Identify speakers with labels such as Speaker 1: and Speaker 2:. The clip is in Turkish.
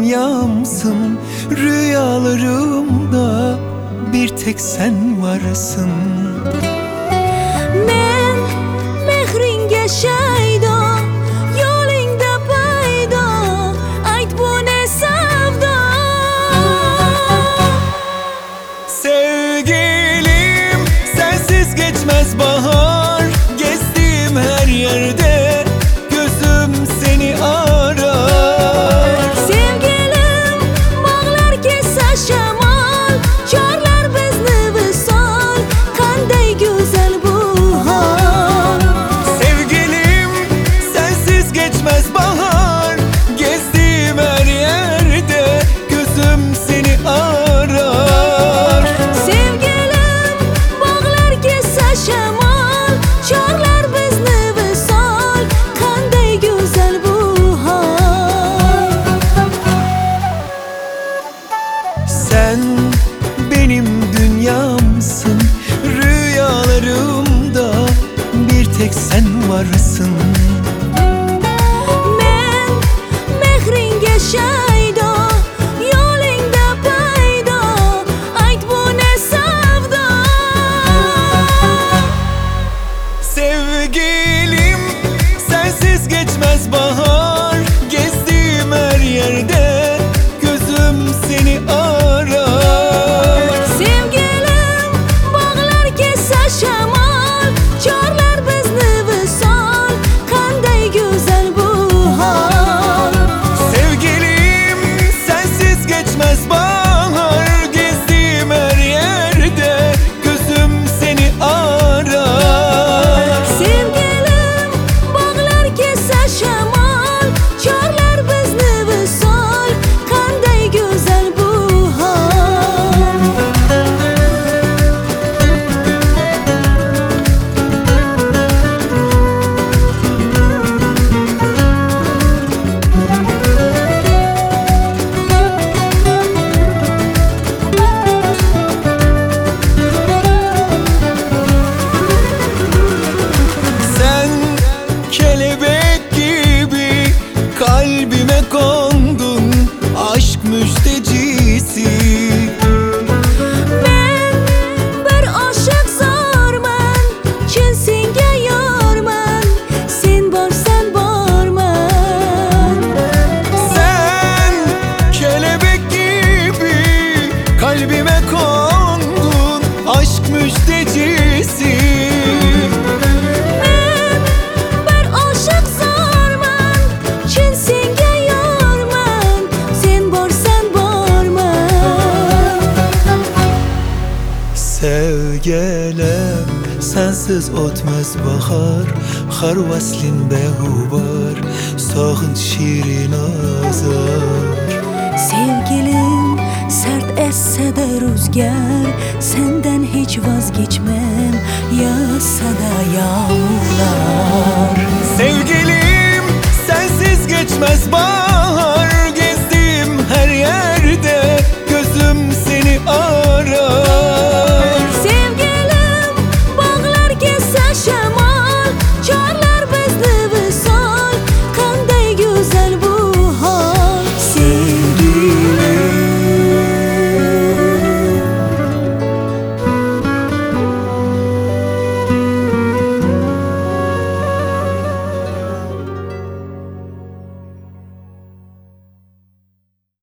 Speaker 1: dünyamsın. Rüyalarımda bir tek sen varsın.
Speaker 2: Men mehringe shaydo, yo'lingda paydo, ayt bu ne savdo.
Speaker 1: Sevgilim, sensiz geçmez bahar. Gezdiğim her yerde gözüm seni arar.
Speaker 2: Sevgilim, bağlar kessa shamol, chorlar bizni visol, qanday go'zal bu hol.
Speaker 1: Sevgilim, sensiz geçmez bahar. Gezdiğim her yerde gözüm seni arar.
Speaker 2: Sevgilim, bağlar kessa shamol, chorlar bizni visol, qanday go'zal bu hol.
Speaker 1: Sen benim dünyamsın. Rüyalarımda bir tek sen varsın.
Speaker 2: Men mehringe shaydo, yo'lingda paydo, ayt bu ne savdo.
Speaker 1: Sevgilim, sensiz geçmez bahar. Gezdiğim her yerde gözüm seni arar.
Speaker 2: Sevgilim, bağlar kessa shamol, chorlar bizni visol, qanday go'zal bu hol.
Speaker 1: Sevgilim, sensiz geçmez bahar. Gezdiğim her yerde gözüm seni arar.
Speaker 2: Sevgilim, bağlar kessa shamol, chorlar bizni visol, qanday go'zal bu hol.
Speaker 1: Sen kelebek gibi kalbime kondun, aşk müjdecisi.
Speaker 2: Men bir oshiq zorman, chin senga yorman, sen borsan borman.
Speaker 1: Sen kelebek gibi kalbime kondun, aşk müjdecisi.
Speaker 2: Men bir oshiq zorman, chin senga yorman, sen borsan borman.
Speaker 1: Sevgelem, sensiz o'tmas bahor. Har vaslin beg'ubor, sog'inch shirin azor.
Speaker 2: Sevgilim, sert esse-de rüzgar, senden hiç vazgeçmem, yağsa-da yağmurlar.
Speaker 1: Sevgilim, sensiz geçmez bahar.